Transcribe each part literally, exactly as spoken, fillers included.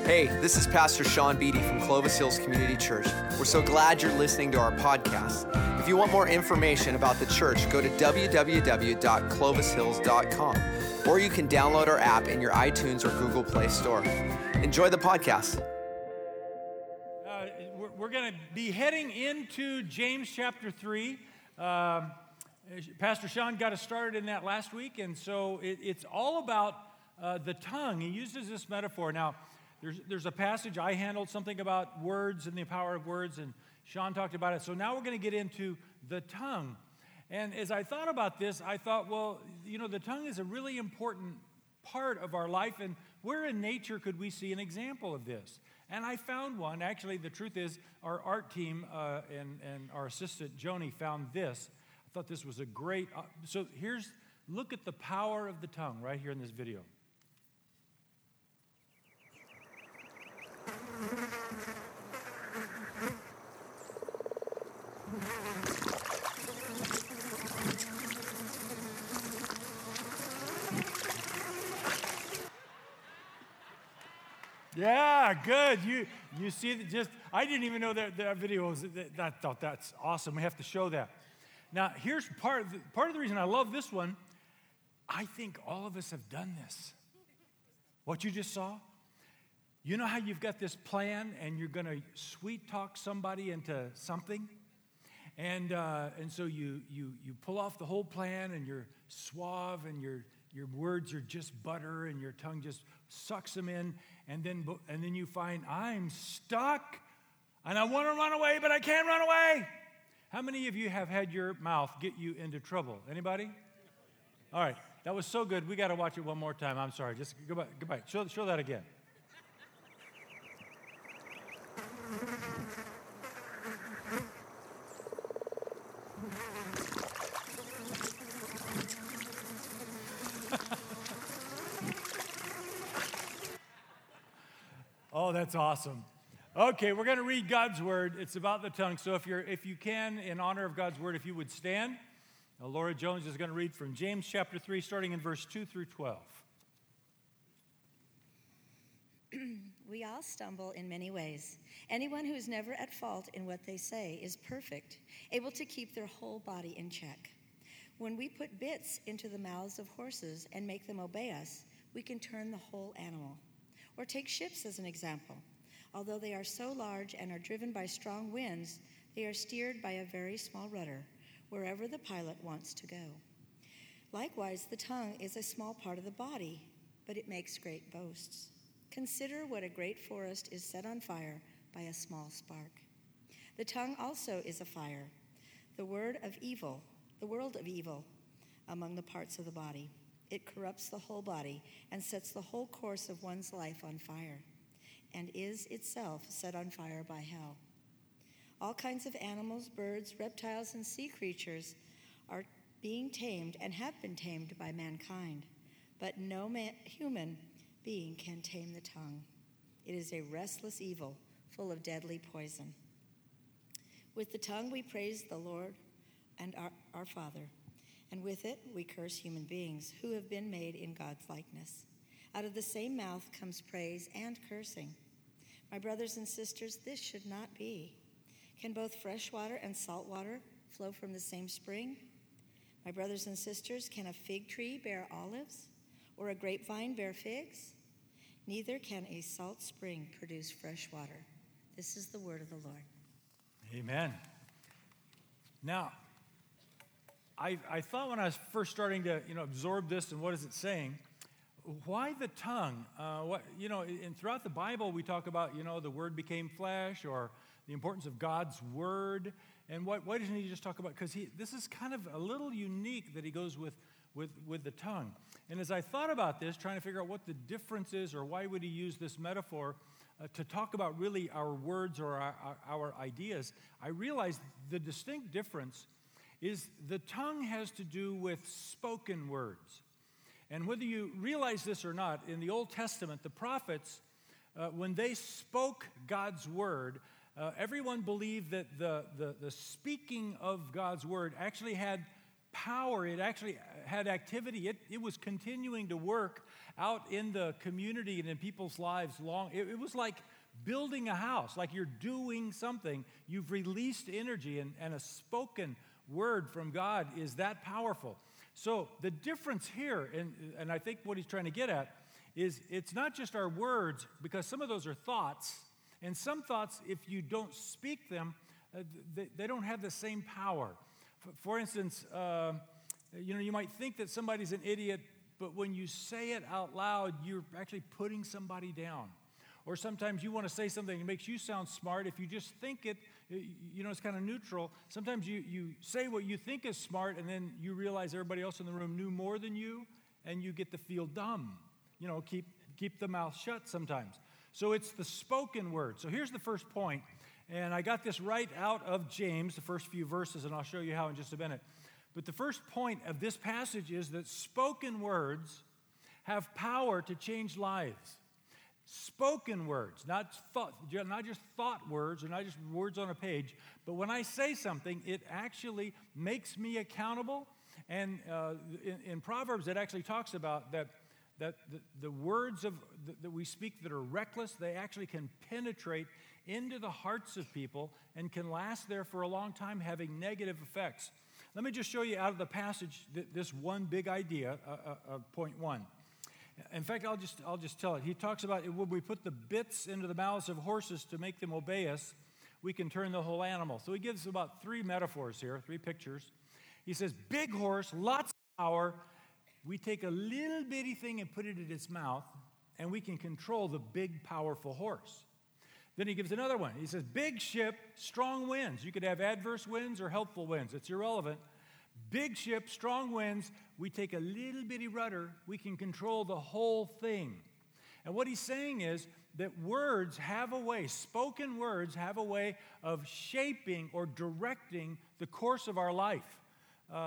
Hey, this is Pastor Sean Beatty from Clovis Hills Community Church. We're so glad you're listening to our podcast. If you want more information about the church, go to w w w dot clovis hills dot com, or you can download our app in your iTunes or Google Play Store. Enjoy the podcast. Uh, we're we're going to be heading into James chapter three. Um, Pastor Sean got us started in that last week, and so it, it's all about uh, the tongue. He uses this metaphor. Now, There's, there's a passage, I handled something about words and the power of words, and Sean talked about it. So now we're going to get into the tongue. And as I thought about this, I thought, well, you know, the tongue is a really important part of our life, and where in nature could we see an example of this? And I found one. Actually, the truth is, our art team uh, and, and our assistant, Joni, found this. I thought this was a great... Uh, so here's, look at the power of the tongue right here in this video. Yeah, good. You you see, that just I didn't even know that that video was. That, I thought that's awesome. We have to show that. Now, here's part of the, part of the reason I love this one. I think all of us have done this. What you just saw. You know how you've got this plan and you're going to sweet talk somebody into something, and uh, and so you you you pull off the whole plan and you're suave and your your words are just butter and your tongue just sucks them in, and then and then you find I'm stuck and I want to run away but I can't run away. How many of you have had your mouth get you into trouble? Anybody? All right, that was so good. We got to watch it one more time. I'm sorry. Just go back. Go back. Show show that again. Oh, that's awesome. Okay, we're going to read God's word. It's about the tongue. So if you're, if you can, in honor of God's word, if you would stand. Now, Laura Jones is going to read from James chapter three, starting in verse two through twelve. We all stumble in many ways. Anyone who is never at fault in what they say is perfect, able to keep their whole body in check. When we put bits into the mouths of horses and make them obey us, we can turn the whole animal. Or take ships as an example. Although they are so large and are driven by strong winds, they are steered by a very small rudder, wherever the pilot wants to go. Likewise, the tongue is a small part of the body, but it makes great boasts. Consider what a great forest is set on fire by a small spark. The tongue also is a fire, the word of evil, the world of evil among the parts of the body. It corrupts the whole body and sets the whole course of one's life on fire, and is itself set on fire by hell. All kinds of animals, birds, reptiles, and sea creatures are being tamed and have been tamed by mankind, but no man, human being can tame the tongue. It is a restless evil, full of deadly poison. With the tongue we praise the Lord and our, our Father, and with it we curse human beings who have been made in God's likeness. Out of the same mouth comes praise and cursing. My brothers and sisters, this should not be. Can both fresh water and salt water flow from the same spring? My brothers and sisters, can a fig tree bear olives, or a grapevine bear figs? Neither can a salt spring produce fresh water. This is the word of the Lord. Amen. Now, I, I thought when I was first starting to, you know, absorb this and what is it saying, why the tongue? Uh, what you know, and throughout the Bible we talk about, you know, the Word became flesh, or the importance of God's Word, and what why doesn't he just talk about? Because he this is kind of a little unique that he goes with with with the tongue. And as I thought about this, trying to figure out what the difference is, or why would he use this metaphor uh, to talk about really our words or our, our, our ideas, I realized the distinct difference is the tongue has to do with spoken words. And whether you realize this or not, in the Old Testament, the prophets, uh, when they spoke God's word, uh, everyone believed that the, the, the speaking of God's word actually had power. It actually had activity. It, it was continuing to work out in the community and in people's lives long. It, it was like building a house, like you're doing something. You've released energy, and, and a spoken word from God is that powerful. So the difference here, and, and I think what he's trying to get at, is it's not just our words, because some of those are thoughts, and some thoughts, if you don't speak them, uh, they, they don't have the same power. For, for instance, uh, you know, you might think that somebody's an idiot, but when you say it out loud, you're actually putting somebody down. Or sometimes you want to say something that makes you sound smart. If you just think it, you know, it's kind of neutral. Sometimes you, you say what you think is smart, and then you realize everybody else in the room knew more than you, and you get to feel dumb. You know, keep, keep the mouth shut sometimes. So it's the spoken word. So here's the first point, and I got this right out of James, the first few verses, and I'll show you how in just a minute. But the first point of this passage is that spoken words have power to change lives. Spoken words, not thought, not just thought words or not just words on a page, but when I say something, it actually makes me accountable. And uh, in, in Proverbs, it actually talks about that, that the, the words of, that, that we speak that are reckless, they actually can penetrate into the hearts of people and can last there for a long time, having negative effects. Let me just show you out of the passage th- this one big idea, uh, uh, uh, point one. In fact, I'll just I'll just tell it. He talks about when we put the bits into the mouths of horses to make them obey us, we can turn the whole animal. So he gives about three metaphors here, three pictures. He says, big horse, lots of power. We take a little bitty thing and put it in its mouth, and we can control the big, powerful horse. Then he gives another one. He says, big ship, strong winds. You could have adverse winds or helpful winds. It's irrelevant. Big ship, strong winds, we take a little bitty rudder, we can control the whole thing. And what he's saying is that words have a way, spoken words have a way of shaping or directing the course of our life. Um,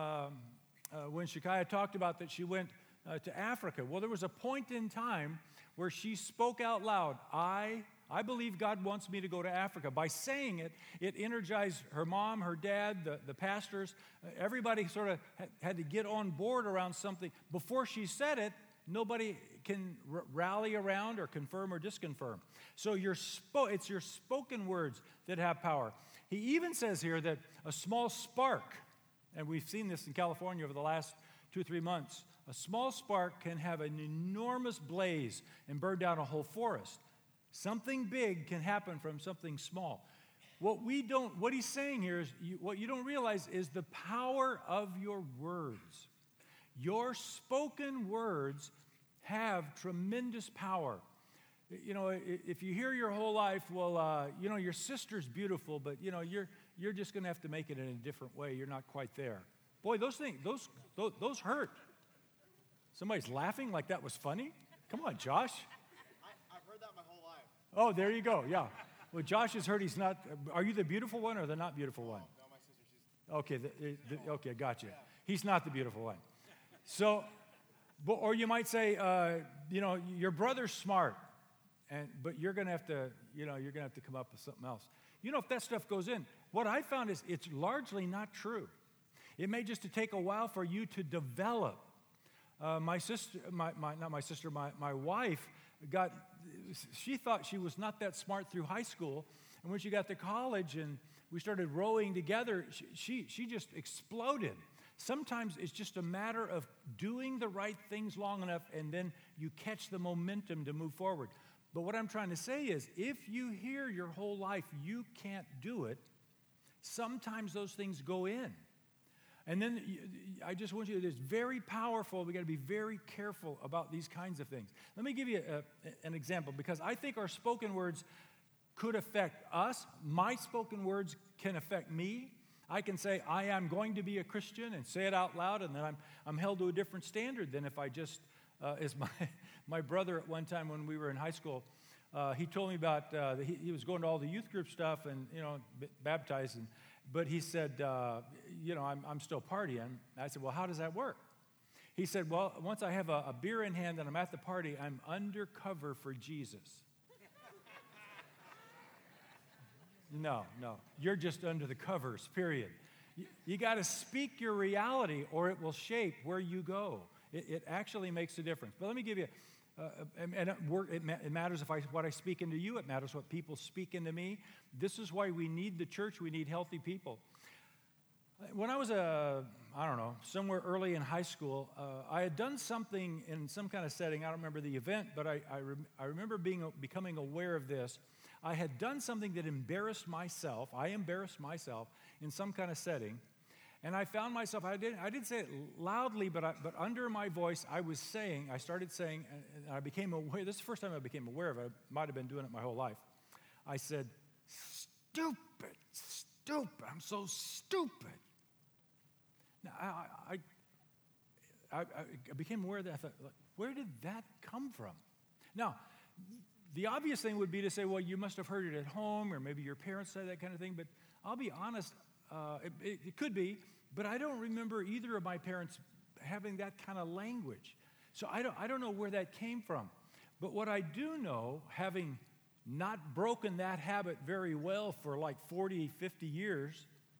uh, when Shekiah talked about that she went uh, to Africa, well, there was a point in time where she spoke out loud, I I believe God wants me to go to Africa. By saying it, it energized her mom, her dad, the, the pastors. Uh, everybody sort of ha- had to get on board around something. Before she said it, nobody can r- rally around or confirm or disconfirm. So your spo- it's your spoken words that have power. He even says here that a small spark, and we've seen this in California over the last two or three months, a small spark can have an enormous blaze and burn down a whole forest. Something big can happen from something small. What we don't, what he's saying here is, you, what you don't realize is the power of your words. Your spoken words have tremendous power. You know, if you hear your whole life, well, uh, you know, your sister's beautiful, but you know, you're you're just going to have to make it in a different way. You're not quite there. Boy, those things, those those, those hurt. Somebody's laughing like that was funny. Come on, Josh. Oh, there you go, yeah. Well, Josh has heard he's not, are you the beautiful one or the not beautiful one? No, my sister, she's... Okay, the, the, okay, gotcha. He's not the beautiful one. So, or you might say, uh, you know, your brother's smart, and but you're going to have to, you know, you're going to have to come up with something else. You know, if that stuff goes in, what I found is it's largely not true. It may just take a while for you to develop. Uh, my sister, my, my not my sister, my, my wife got, she thought she was not that smart through high school, and when she got to college and we started rowing together, she, she, she just exploded. Sometimes it's just a matter of doing the right things long enough, and then you catch the momentum to move forward. But what I'm trying to say is, if you hear your whole life you can't do it, sometimes those things go in. And then I just want you to, it's very powerful. We got to be very careful about these kinds of things. Let me give you a, an example, because I think our spoken words could affect us. My spoken words can affect me. I can say, I am going to be a Christian and say it out loud, and then I'm, I'm held to a different standard than if I just, uh, as my, my brother at one time when we were in high school, uh, he told me about, uh, he, he was going to all the youth group stuff and, you know, b- baptized, and, but he said, uh, you know, I'm, I'm still partying. And I said, well, how does that work? He said, well, once I have a, a beer in hand and I'm at the party, I'm undercover for Jesus. No, no. You're just under the covers, period. You, you got to speak your reality or it will shape where you go. It, it actually makes a difference. But let me give you Uh, and and it, work, it, ma- it matters if I, what I speak into you. It matters what people speak into me. This is why we need the church. We need healthy people. When I was, a, I don't know, somewhere early in high school, uh, I had done something in some kind of setting. I don't remember the event, but I, I, rem- I remember being becoming aware of this. I had done something that embarrassed myself. I embarrassed myself in some kind of setting. And I found myself, I didn't, I didn't say it loudly, but, I, but under my voice, I was saying, I started saying, and I became aware, this is the first time I became aware of it. I might have been doing it my whole life. I said, stupid, stupid, I'm so stupid. Now, I, I, I, I became aware of that. I thought, where did that come from? Now, the obvious thing would be to say, well, you must have heard it at home, or maybe your parents said that kind of thing, but I'll be honest, uh, it, it, it could be, but I don't remember either of my parents having that kind of language. So I don't, I don't know where that came from. But what I do know, having not broken that habit very well for like forty, fifty years,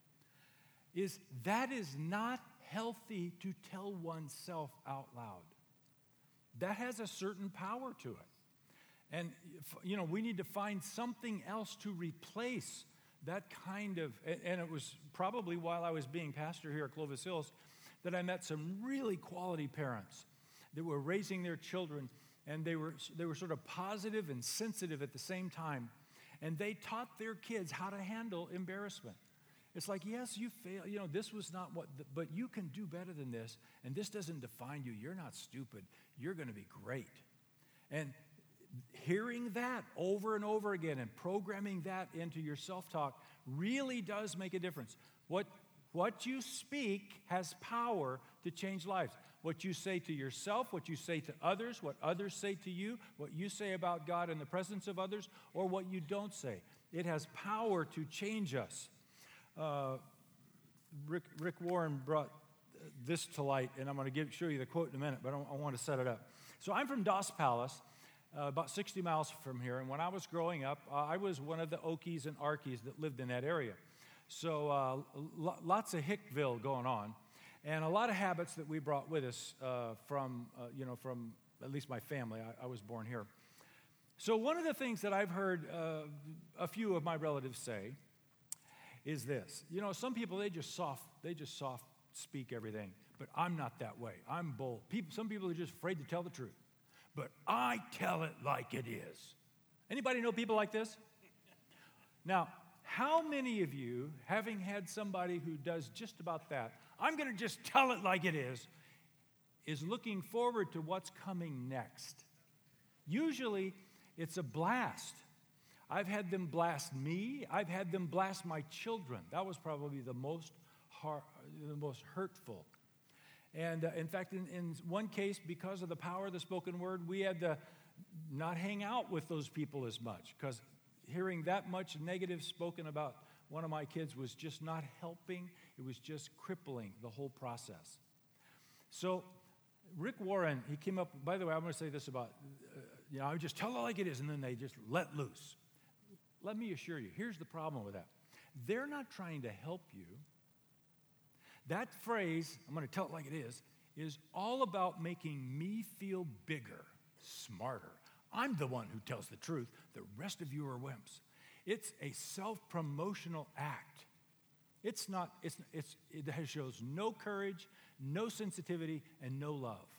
is that is not healthy to tell oneself out loud. That has a certain power to it. And, you know, we need to find something else to replace that kind of, and it was probably while I was being pastor here at Clovis Hills that I met some really quality parents that were raising their children, and they were they were sort of positive and sensitive at the same time. And they taught their kids how to handle embarrassment. It's like, yes, you fail. You know, this was not what, the, but you can do better than this, and this doesn't define you. You're not stupid. You're going to be great. And hearing that over and over again and programming that into your self-talk really does make a difference. What, what you speak has power to change lives. What you say to yourself, what you say to others, what others say to you, what you say about God in the presence of others, or what you don't say. It has power to change us. Uh, Rick, Rick Warren brought this to light, and I'm going to give, show you the quote in a minute, but I, I want to set it up. So I'm from Doss Palace, uh, about sixty miles from here, and when I was growing up, uh, I was one of the Okies and Arkies that lived in that area. So uh, lo- lots of Hickville going on, and a lot of habits that we brought with us uh, from, uh, you know, from at least my family. I, I was born here. So one of the things that I've heard uh, a few of my relatives say is this. You know, some people, they just soft, they just soft speak everything, but I'm not that way. I'm bold. People, some people are just afraid to tell the truth, but I tell it like it is. Anybody know people like this? Now, how many of you, having had somebody who does just about that, I'm going to just tell it like it is, is looking forward to what's coming next? Usually, it's a blast. I've had them blast me. I've had them blast my children. That was probably the most har- the most hurtful. And uh, in fact, in, in one case, because of the power of the spoken word, we had to not hang out with those people as much, because hearing that much negative spoken about one of my kids was just not helping. It was just crippling the whole process. So Rick Warren, he came up, by the way, I'm going to say this about, uh, you know, I would just tell it like it is, and then they just let loose. Let me assure you, here's the problem with that. They're not trying to help you. That phrase, I'm going to tell it like it is, is all about making me feel bigger, smarter. I'm the one who tells the truth. The rest of you are wimps. It's a self-promotional act. It's not, it's, it's, it shows no courage, no sensitivity, and no love.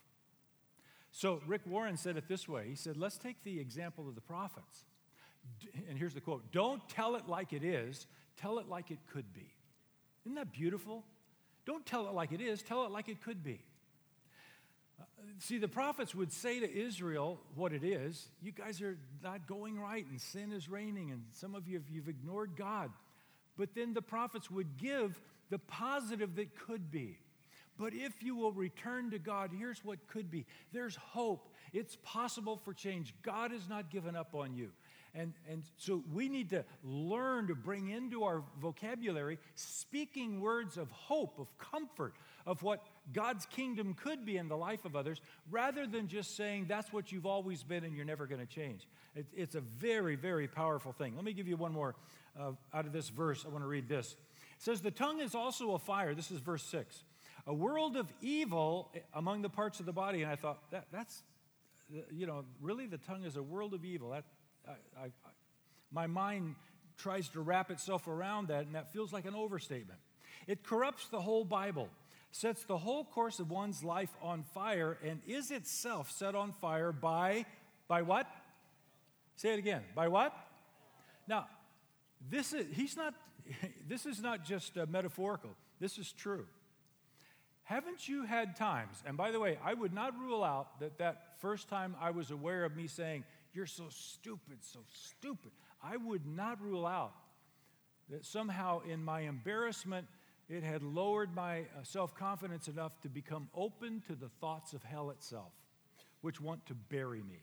So Rick Warren said it this way. He said, let's take the example of the prophets. And here's the quote, don't tell it like it is, tell it like it could be. Isn't that beautiful? Don't tell it like it is, tell it like it could be. Uh, see, the prophets would say to Israel what it is. You guys are not going right, and sin is reigning, and some of you, have, you've ignored God. But then the prophets would give the positive that could be. But if you will return to God, here's what could be. There's hope. It's possible for change. God has not given up on you. And, and so we need to learn to bring into our vocabulary speaking words of hope, of comfort, of what God's kingdom could be in the life of others, rather than just saying that's what you've always been and you're never going to change. It, it's a very, very powerful thing. Let me give you one more uh, out of this verse. I want to read this. It says, the tongue is also a fire. This is verse six. A world of evil among the parts of the body. And I thought, that, that's you know, really the tongue is a world of evil. That, I, I, I, my mind tries to wrap itself around that, and that feels like an overstatement. It corrupts the whole Bible, sets the whole course of one's life on fire, and is itself set on fire by, by what? Say it again. By what? Now, this is, he's not, this is not just uh, metaphorical. This is true. Haven't you had times, and by the way, I would not rule out that that first time I was aware of me saying, you're so stupid, so stupid. I would not rule out that somehow in my embarrassment, it had lowered my uh, self-confidence enough to become open to the thoughts of hell itself, which want to bury me.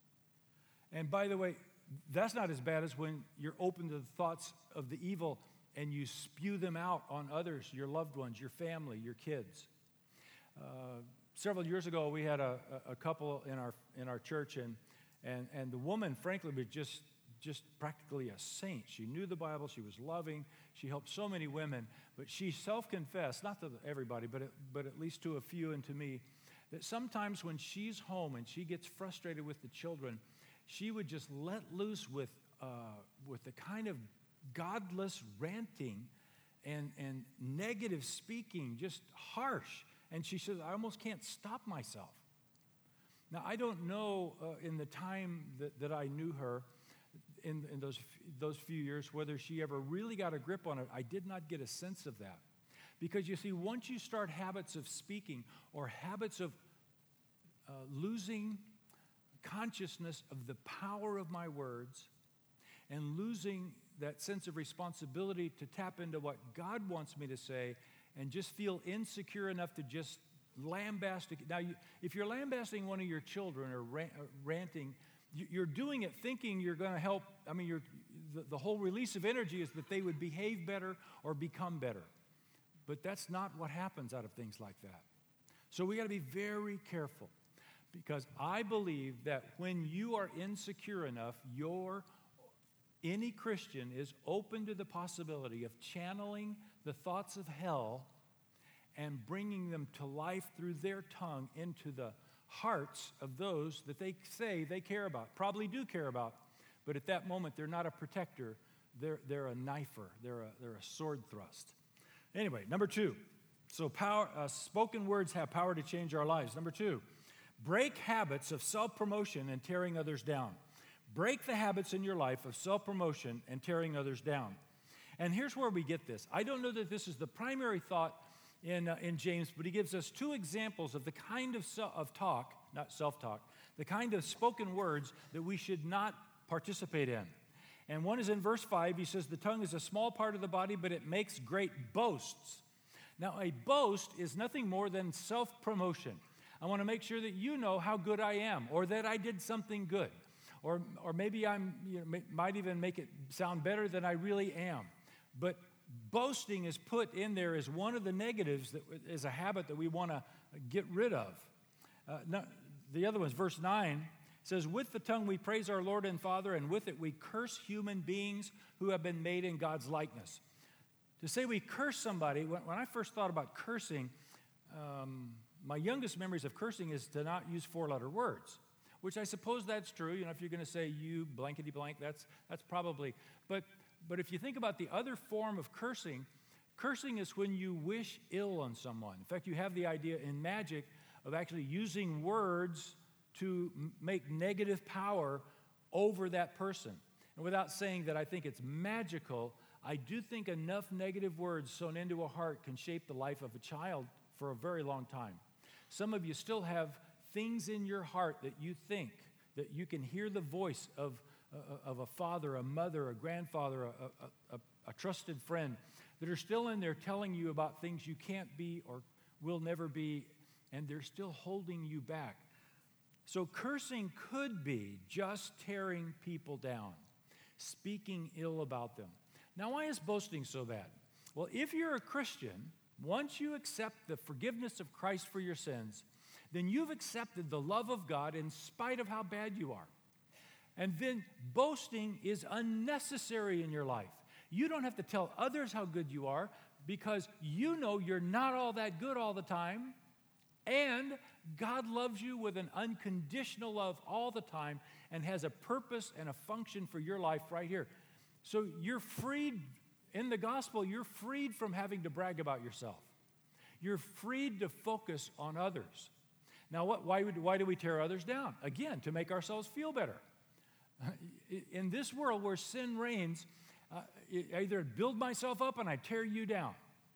And by the way, that's not as bad as when you're open to the thoughts of the evil and you spew them out on others, your loved ones, your family, your kids. Uh, several years ago, we had a, a couple in our in our church, and and and the woman, frankly, was just just practically a saint. She knew the Bible. She was loving. She helped so many women, but she self-confessed, not to everybody, but at, but at least to a few and to me, that sometimes when she's home and she gets frustrated with the children, she would just let loose with uh, with the kind of godless ranting and, and negative speaking, just harsh. And she says, I almost can't stop myself. Now, I don't know uh, in the time that, that I knew her, in, in those, those few years, whether she ever really got a grip on it. I did not get a sense of that. Because you see, once you start habits of speaking or habits of uh, losing consciousness of the power of my words and losing that sense of responsibility to tap into what God wants me to say and just feel insecure enough to just lambast. Now, you, if you're lambasting one of your children or rant, uh, ranting, you, you're doing it thinking you're going to help. I mean, you're, the, the whole release of energy is that they would behave better or become better. But that's not what happens out of things like that. So we got to be very careful, because I believe that when you are insecure enough, your any Christian is open to the possibility of channeling the thoughts of hell and bringing them to life through their tongue into the hearts of those that they say they care about, probably do care about, but at that moment they're not a protector, they're, they're a knifer, they're a, they're a sword thrust. Anyway, number two, so power, uh, spoken words have power to change our lives. Number two, break habits of self-promotion and tearing others down. Break the habits in your life of self-promotion and tearing others down. And here's where we get this. I don't know that this is the primary thought in, uh, in James, but he gives us two examples of the kind of, se- of talk, not self-talk, the kind of spoken words that we should not participate in. And one is in verse five. He says, the tongue is a small part of the body, but it makes great boasts. Now, a boast is nothing more than self-promotion. I want to make sure that you know how good I am, or that I did something good. Or, or maybe I'm, you know, might even make it sound better than I really am. But boasting is put in there as one of the negatives that is a habit that we want to get rid of. Uh, no, the other one is verse nine. It says, with the tongue we praise our Lord and Father, and with it we curse human beings who have been made in God's likeness. To say we curse somebody, when, when I first thought about cursing, um, my youngest memories of cursing is to not use four-letter words. Which I suppose that's true. You know, if you're going to say you blankety blank, that's that's probably. But but if you think about the other form of cursing, cursing is when you wish ill on someone. In fact, you have the idea in magic of actually using words to m- make negative power over that person. And without saying that I think it's magical, I do think enough negative words sown into a heart can shape the life of a child for a very long time. Some of you still have things in your heart that you think, that you can hear the voice of, uh, of a father, a mother, a grandfather, a, a, a, a trusted friend, that are still in there telling you about things you can't be or will never be, and they're still holding you back. So cursing could be just tearing people down, speaking ill about them. Now, why is boasting so bad? Well, if you're a Christian, once you accept the forgiveness of Christ for your sins, then you've accepted the love of God in spite of how bad you are. And then boasting is unnecessary in your life. You don't have to tell others how good you are because you know you're not all that good all the time. And God loves you with an unconditional love all the time and has a purpose and a function for your life right here. So you're freed in the gospel, you're freed from having to brag about yourself. You're freed to focus on others. Now, what, why, would, why do we tear others down? Again, to make ourselves feel better. In this world where sin reigns, uh, I either build myself up and I tear you down.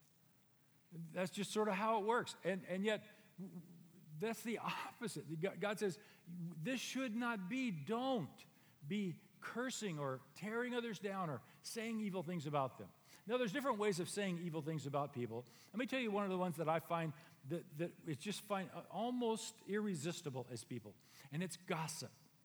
That's just sort of how it works. And, and yet, that's the opposite. God says, this should not be. Don't be cursing or tearing others down or saying evil things about them. Now, there's different ways of saying evil things about people. Let me tell you one of the ones that I find that, that is just find almost irresistible as people, and it's gossip.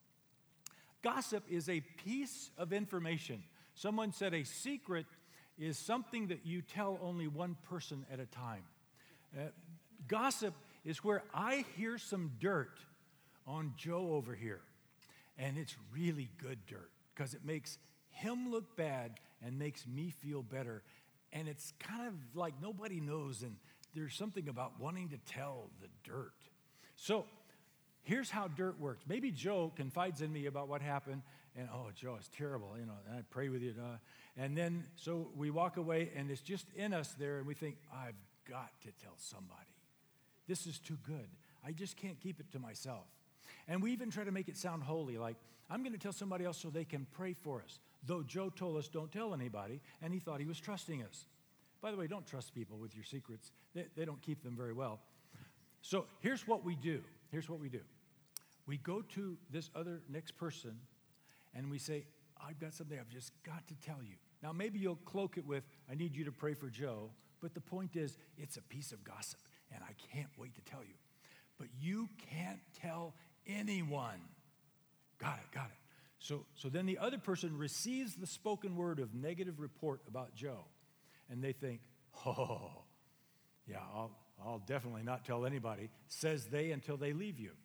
Gossip is a piece of information. Someone said a secret is something that you tell only one person at a time. Uh, gossip is where I hear some dirt on Joe over here, and it's really good dirt because it makes him look bad and makes me feel better. And it's kind of like nobody knows, and there's something about wanting to tell the dirt. So here's how dirt works. Maybe Joe confides in me about what happened, and oh, Joe, it's terrible, you know, and I pray with you. Uh, and then, so we walk away, and it's just in us there, and we think, I've got to tell somebody. This is too good. I just can't keep it to myself. And we even try to make it sound holy, like, I'm going to tell somebody else so they can pray for us. Though Joe told us don't tell anybody, and he thought he was trusting us. By the way, don't trust people with your secrets. They, they don't keep them very well. So here's what we do. Here's what we do. We go to this other next person, and we say, I've got something I've just got to tell you. Now, maybe you'll cloak it with, I need you to pray for Joe, but the point is, it's a piece of gossip, and I can't wait to tell you. But you can't tell anyone. Got it, got it. So, so then the other person receives the spoken word of negative report about Joe, and they think, oh, yeah, I'll, I'll definitely not tell anybody, says they until they leave you.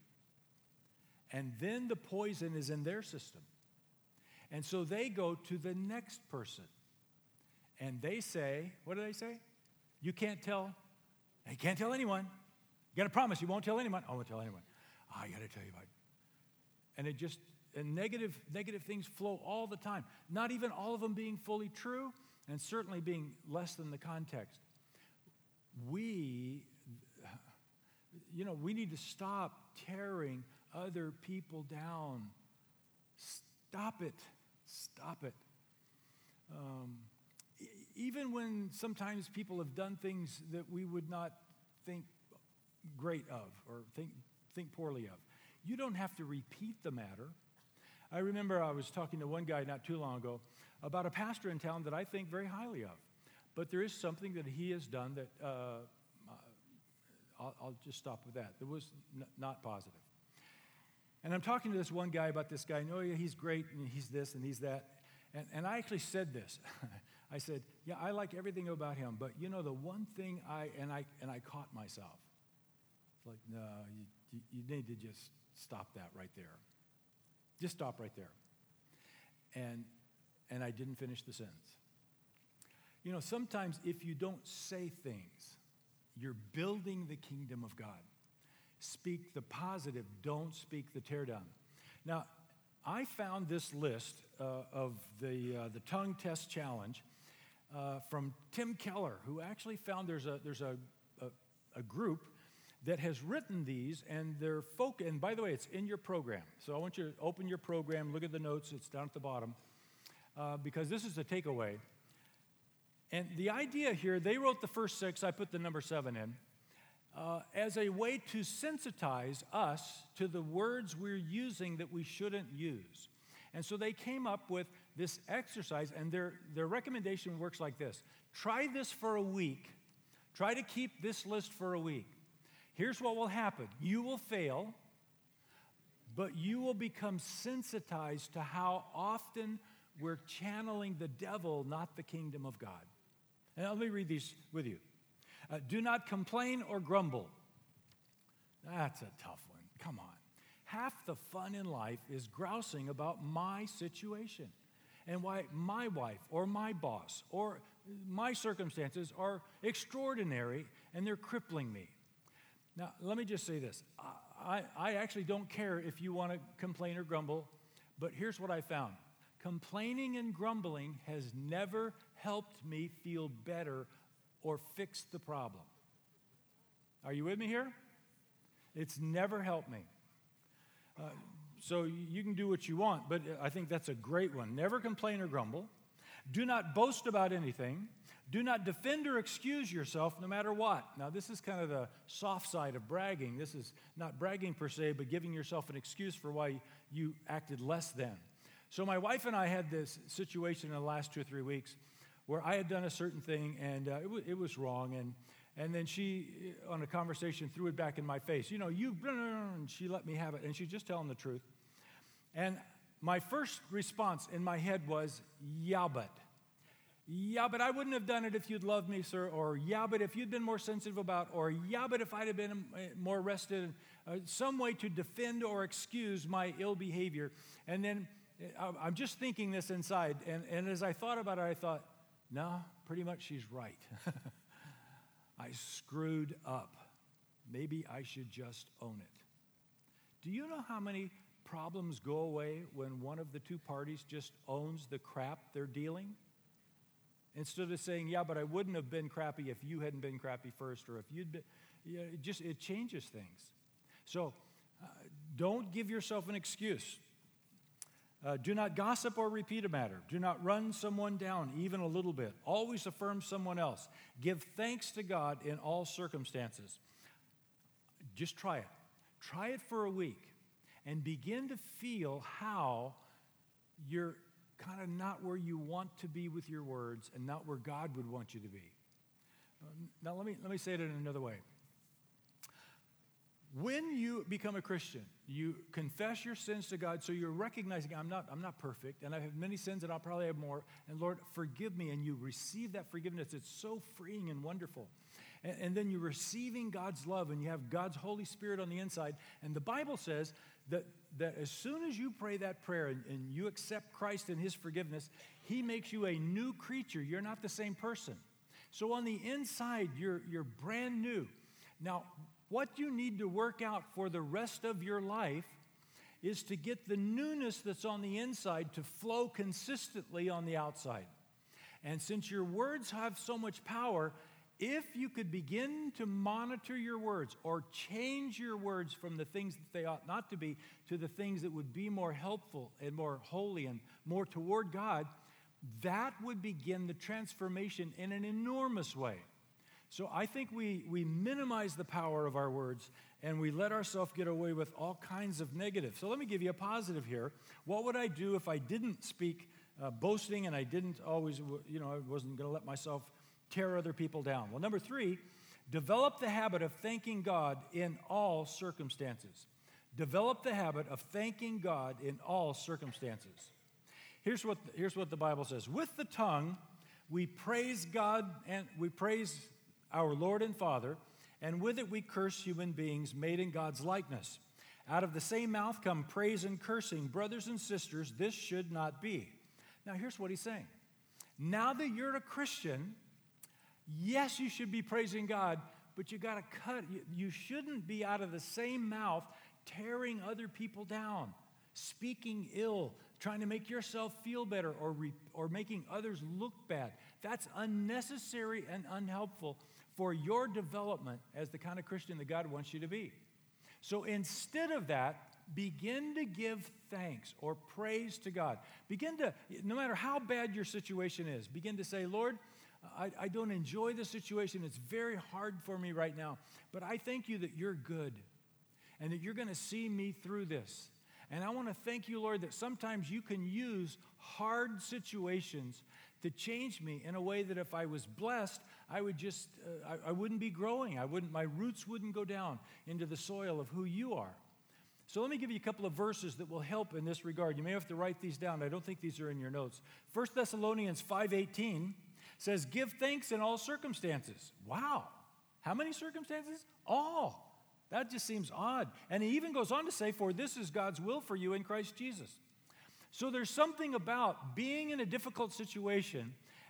And then the poison is in their system. And so they go to the next person, and they say, what do they say? You can't tell, you can't tell anyone. You got to promise you won't tell anyone. I won't tell anyone. Oh, I got to tell you about it. And it just, and negative, negative things flow all the time. Not even all of them being fully true, and certainly being less than the context. We, you know, we need to stop tearing other people down. Stop it. Stop it. Um, e- even when sometimes people have done things that we would not think great of or think think poorly of. You don't have to repeat the matter. I remember I was talking to one guy not too long ago about a pastor in town that I think very highly of. But there is something that he has done that, uh, I'll, I'll just stop with that. That was n- not positive. And I'm talking to this one guy about this guy, and oh yeah, he's great, and he's this, and he's that. And, and I actually said this. I said, yeah, I like everything about him, but you know, the one thing I, and I, and I caught myself. It's like, no, you, you, you need to just stop that right there. Just stop right there. And, and I didn't finish the sentence. You know, sometimes if you don't say things, you're building the kingdom of God. Speak the positive, don't speak the tear down. Now, I found this list uh, of the uh, the tongue test challenge uh, from Tim Keller, who actually found there's a there's a, a, a group that has written these, and they're folk. And by the way, it's in your program. So I want you to open your program, look at the notes. It's down at the bottom, uh, because this is the takeaway. And the idea here, they wrote the first six. I put the number seven in. Uh, as a way to sensitize us to the words we're using that we shouldn't use. And so they came up with this exercise, and their, their recommendation works like this. Try this for a week. Try to keep this list for a week. Here's what will happen. You will fail, but you will become sensitized to how often we're channeling the devil, not the kingdom of God. And let me read these with you. Uh, do not complain or grumble. That's a tough one. Come on. Half the fun in life is grousing about my situation and why my wife or my boss or my circumstances are extraordinary and they're crippling me. Now, let me just say this. I, I actually don't care if you want to complain or grumble, but here's what I found. Complaining and grumbling has never helped me feel better or fix the problem. Are you with me here? It's never helped me. Uh, so you can do what you want, but I think that's a great one. Never complain or grumble. Do not boast about anything. Do not defend or excuse yourself no matter what. Now, this is kind of the soft side of bragging. This is not bragging per se, but giving yourself an excuse for why you acted less than. So my wife and I had this situation in the last two or three weeks where I had done a certain thing, and uh, it, w- it was wrong, and and then she, on a conversation, threw it back in my face. You know, you, and she let me have it, and she's just telling the truth. And my first response in my head was, yeah, but. Yeah, but I wouldn't have done it if you'd loved me, sir. Or, yeah, but if you'd been more sensitive about. Or, yeah, but if I'd have been more rested. Uh, some way to defend or excuse my ill behavior. And then uh, I'm just thinking this inside. And, and as I thought about it, I thought, no, pretty much she's right. I screwed up. Maybe I should just own it. Do you know how many problems go away when one of the two parties just owns the crap they're dealing? Instead of saying, yeah, but I wouldn't have been crappy if you hadn't been crappy first, or if you'd been, you know, it just, it changes things. So uh, don't give yourself an excuse. Uh, do not gossip or repeat a matter. Do not run someone down even a little bit. Always affirm someone else. Give thanks to God in all circumstances. Just try it. Try it for a week and begin to feel how you're kind of not where you want to be with your words and not where God would want you to be. Now, let me, let me say it in another way. When you become a Christian, you confess your sins to God, so you're recognizing, I'm not, I'm not perfect, and I have many sins, and I'll probably have more, and Lord, forgive me, and you receive that forgiveness. It's so freeing and wonderful. And, and then you're receiving God's love, and you have God's Holy Spirit on the inside, and the Bible says that, that as soon as you pray that prayer and, and you accept Christ and His forgiveness, He makes you a new creature. You're not the same person. So on the inside, you're, you're brand new. Now, what you need to work out for the rest of your life is to get the newness that's on the inside to flow consistently on the outside. And since your words have so much power, if you could begin to monitor your words or change your words from the things that they ought not to be to the things that would be more helpful and more holy and more toward God, that would begin the transformation in an enormous way. So I think we, we minimize the power of our words and we let ourselves get away with all kinds of negative. So let me give you a positive here. What would I do if I didn't speak uh, boasting and I didn't always, you know, I wasn't going to let myself tear other people down? Well, number three, develop the habit of thanking God in all circumstances. Develop the habit of thanking God in all circumstances. Here's what, here's what the Bible says. With the tongue, we praise God and we praise our Lord and Father, and with it we curse human beings made in God's likeness. Out of the same mouth come praise and cursing. Brothers and sisters, this should not be. Now here's what he's saying. Now that you're a Christian, yes, you should be praising God, but you got to cut. You, you shouldn't be out of the same mouth tearing other people down, speaking ill, trying to make yourself feel better, or, re, or making others look bad. That's unnecessary and unhelpful for your development as the kind of Christian that God wants you to be. So instead of that, begin to give thanks or praise to God. Begin to, no matter how bad your situation is, begin to say, Lord, I, I don't enjoy the situation. It's very hard for me right now. But I thank you that you're good and that you're going to see me through this. And I want to thank you, Lord, that sometimes you can use hard situations to change me in a way that if I was blessed, I would just, uh, I, I wouldn't be growing. I wouldn't, my roots wouldn't go down into the soil of who you are. So let me give you a couple of verses that will help in this regard. You may have to write these down. I don't think these are in your notes. First Thessalonians five eighteen says, give thanks in all circumstances. Wow. How many circumstances? All. That just seems odd. And he even goes on to say, for this is God's will for you in Christ Jesus. So there's something about being in a difficult situation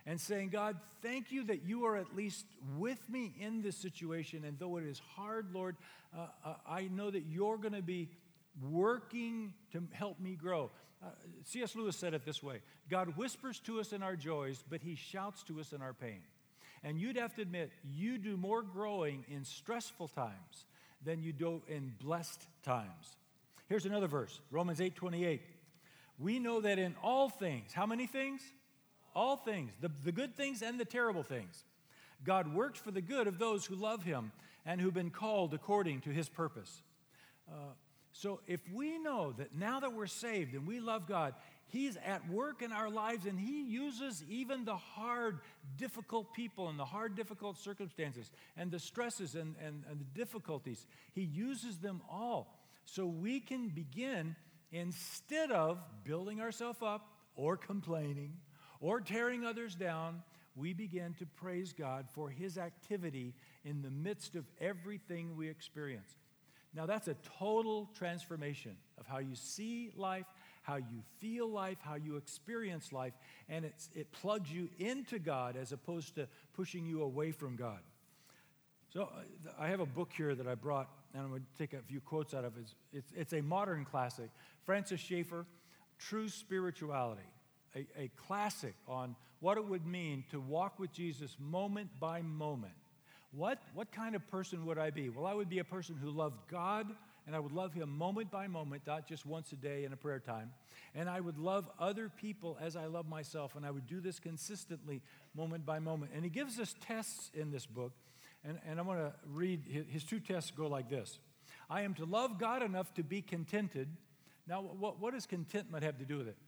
and saying, God, thank you that you are at least with me in this situation. And though it is hard, Lord, uh, uh, I know that you're going to be working to help me grow. Uh, C S Lewis said it this way: God whispers to us in our joys, but he shouts to us in our pain. And you'd have to admit, you do more growing in stressful times than you do in blessed times. Here's another verse, Romans eight twenty-eight. We know that in all things, how many things? All things, the, the good things and the terrible things, God works for the good of those who love him and who've been called according to his purpose. Uh, so if we know that now that we're saved and we love God, he's at work in our lives, and he uses even the hard, difficult people and the hard, difficult circumstances and the stresses and, and, and the difficulties. He uses them all so we can begin, instead of building ourselves up or complaining or tearing others down, we begin to praise God for his activity in the midst of everything we experience. Now, that's a total transformation of how you see life, how you feel life, how you experience life, and it's, it plugs you into God as opposed to pushing you away from God. So uh, I have a book here that I brought, and I'm going to take a few quotes out of it. It's, it's a modern classic, Francis Schaeffer, True Spirituality, a, a classic on what it would mean to walk with Jesus moment by moment. What, what kind of person would I be? Well, I would be a person who loved God, and I would love him moment by moment, not just once a day in a prayer time. And I would love other people as I love myself, and I would do this consistently moment by moment. And he gives us tests in this book, and, and I'm going to read, his, his two tests go like this. I am to love God enough to be contented. Now, what, what does contentment have to do with it?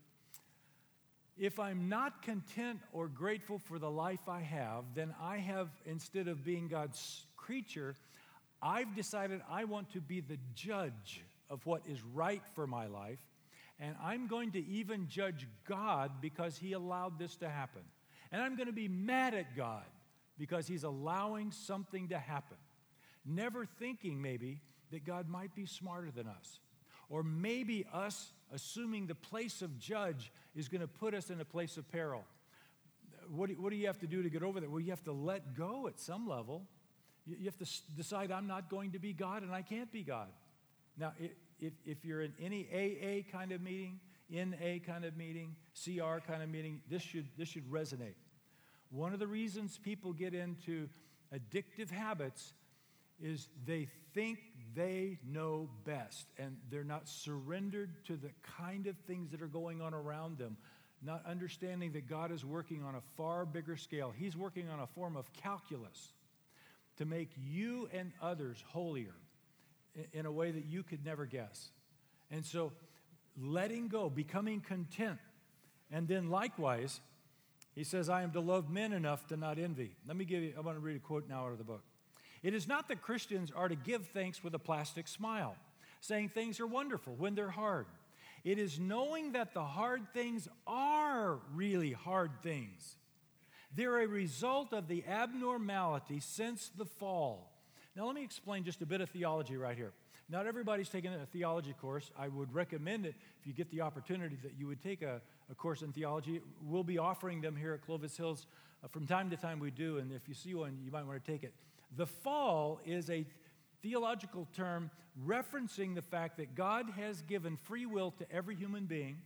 If I'm not content or grateful for the life I have, then I have, instead of being God's creature, I've decided I want to be the judge of what is right for my life, and I'm going to even judge God because he allowed this to happen. And I'm going to be mad at God because he's allowing something to happen, never thinking maybe that God might be smarter than us, or maybe us assuming the place of judge is going to put us in a place of peril. What do, what do you have to do to get over that? Well, you have to let go at some level. You, you have to s- decide I'm not going to be God and I can't be God. Now, if, if you're in any A A kind of meeting, N A kind of meeting, C R kind of meeting, this should, this should resonate. One of the reasons people get into addictive habits is they think they know best, and they're not surrendered to the kind of things that are going on around them, not understanding that God is working on a far bigger scale. He's working on a form of calculus to make you and others holier in a way that you could never guess. And so letting go, becoming content, and then likewise, he says, I am to love men enough to not envy. Let me give you, I want to read a quote now out of the book. It is not that Christians are to give thanks with a plastic smile, saying things are wonderful when they're hard. It is knowing that the hard things are really hard things. They're a result of the abnormality since the fall. Now, let me explain just a bit of theology right here. Not everybody's taking a theology course. I would recommend it, if you get the opportunity, that you would take a, a course in theology. We'll be offering them here at Clovis Hills. Uh, from time to time we do, and if you see one, you might want to take it. The fall is a theological term referencing the fact that God has given free will to every human being,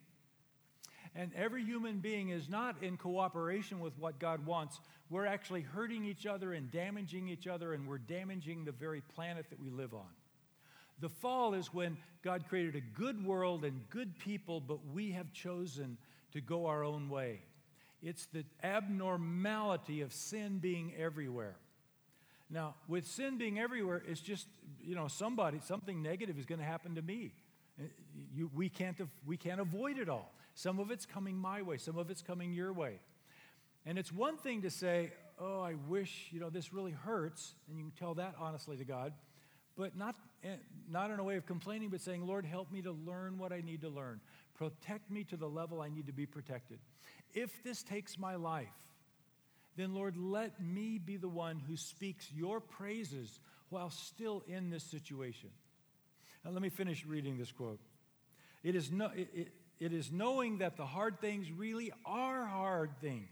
and every human being is not in cooperation with what God wants. We're actually hurting each other and damaging each other, and we're damaging the very planet that we live on. The fall is when God created a good world and good people, but we have chosen to go our own way. It's the abnormality of sin being everywhere. Now, with sin being everywhere, it's just, you know, somebody, something negative is going to happen to me. You, we can't, we can't avoid it all. Some of it's coming my way. Some of it's coming your way. And it's one thing to say, oh, I wish, you know, this really hurts, and you can tell that honestly to God, but not, not in a way of complaining, but saying, Lord, help me to learn what I need to learn. Protect me to the level I need to be protected. If this takes my life, then, Lord, let me be the one who speaks your praises while still in this situation. Now, let me finish reading this quote. It is, no, it, it, it is knowing that the hard things really are hard things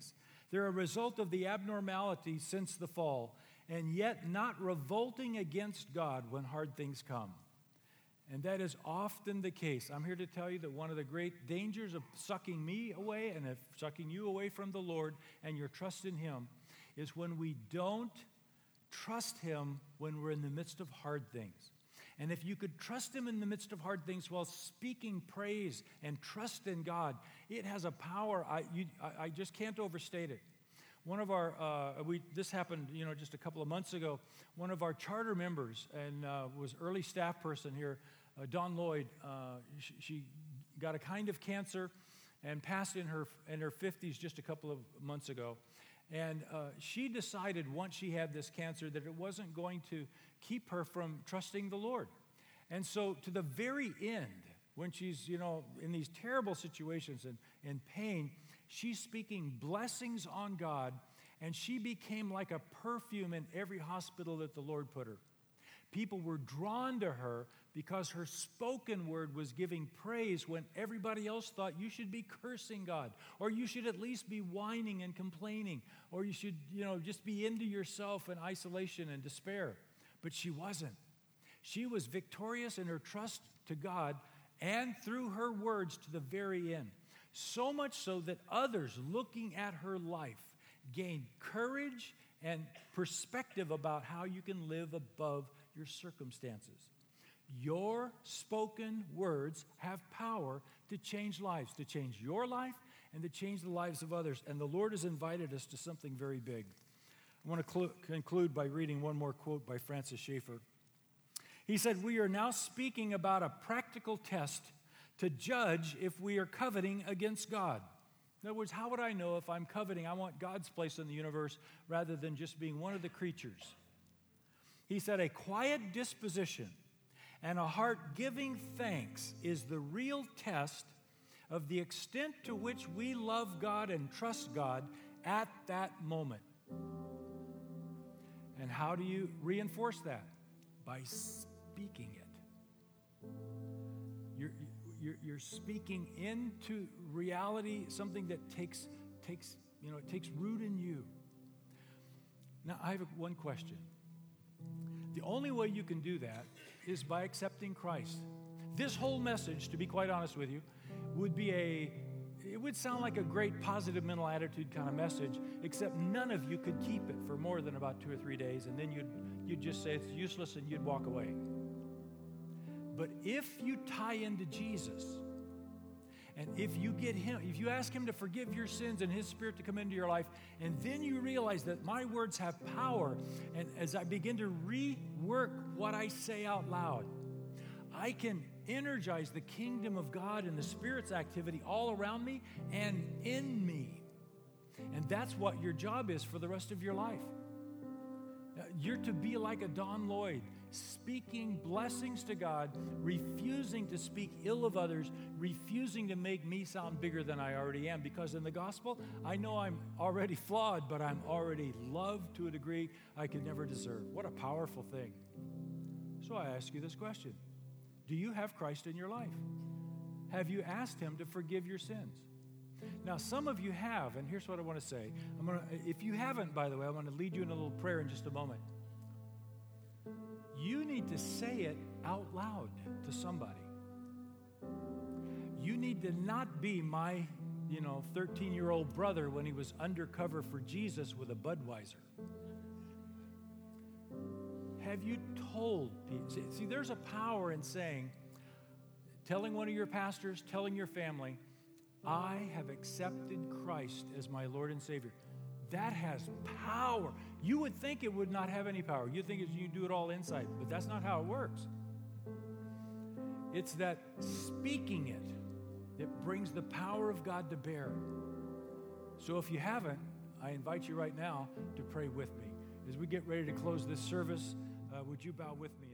They're a result of the abnormality since the fall, and yet not revolting against God when hard things come. And that is often the case. I'm here to tell you that one of the great dangers of sucking me away and of sucking you away from the Lord and your trust in Him is when we don't trust Him when we're in the midst of hard things. And if you could trust Him in the midst of hard things while speaking praise and trust in God, it has a power. I, you, I, I just can't overstate it. One of our, uh, we, this happened, you know, just a couple of months ago. One of our charter members and uh, was early staff person here, uh, Dawn Lloyd. Uh, she, she got a kind of cancer and passed in her in her fifties just a couple of months ago. And uh, she decided once she had this cancer that it wasn't going to keep her from trusting the Lord. And so to the very end, when she's, you know, in these terrible situations and in pain, she's speaking blessings on God, and she became like a perfume in every hospital that the Lord put her. People were drawn to her because her spoken word was giving praise when everybody else thought you should be cursing God, or you should at least be whining and complaining, or you should, you know, just be into yourself in isolation and despair. But she wasn't. She was victorious in her trust to God and through her words to the very end. So much so that others looking at her life gained courage and perspective about how you can live above your circumstances. Your spoken words have power to change lives, to change your life and to change the lives of others. And the Lord has invited us to something very big. I want to cl- conclude by reading one more quote by Francis Schaeffer. He said, "We are now speaking about a practical test to judge if we are coveting against God." In other words, how would I know if I'm coveting? I want God's place in the universe rather than just being one of the creatures. He said, "A quiet disposition and a heart giving thanks is the real test of the extent to which we love God and trust God at that moment." And how do you reinforce that? By speaking it. You're, you're, you're speaking into reality, something that takes, takes, you know, it takes root in you. Now, I have one question. The only way you can do that is by accepting Christ. This whole message, to be quite honest with you, would be a, it would sound like a great positive mental attitude kind of message, except none of you could keep it for more than about two or three days, and then you'd, you'd just say it's useless and you'd walk away. But if you tie into Jesus, and if you get Him, if you ask Him to forgive your sins and His Spirit to come into your life, and then you realize that my words have power, and as I begin to rework what I say out loud, I can energize the kingdom of God and the Spirit's activity all around me and in me. And that's what your job is for the rest of your life. You're to be like a Dawn Lloyd, speaking blessings to God, refusing to speak ill of others, refusing to make me sound bigger than I already am. Because in the gospel, I know I'm already flawed, but I'm already loved to a degree I could never deserve. What a powerful thing. So I ask you this question. Do you have Christ in your life? Have you asked Him to forgive your sins? Now, some of you have, and here's what I want to say. I'm gonna, if you haven't, by the way, I'm going to lead you in a little prayer in just a moment. You need to say it out loud to somebody. You need to not be my, you know, thirteen-year-old brother when he was undercover for Jesus with a Budweiser. Have you told people? See, see, there's a power in saying, telling one of your pastors, telling your family, I have accepted Christ as my Lord and Savior. That has power. You would think it would not have any power. You'd think you do it all inside, but that's not how it works. It's that speaking it that brings the power of God to bear. So if you haven't, I invite you right now to pray with me. As we get ready to close this service, uh, would you bow with me?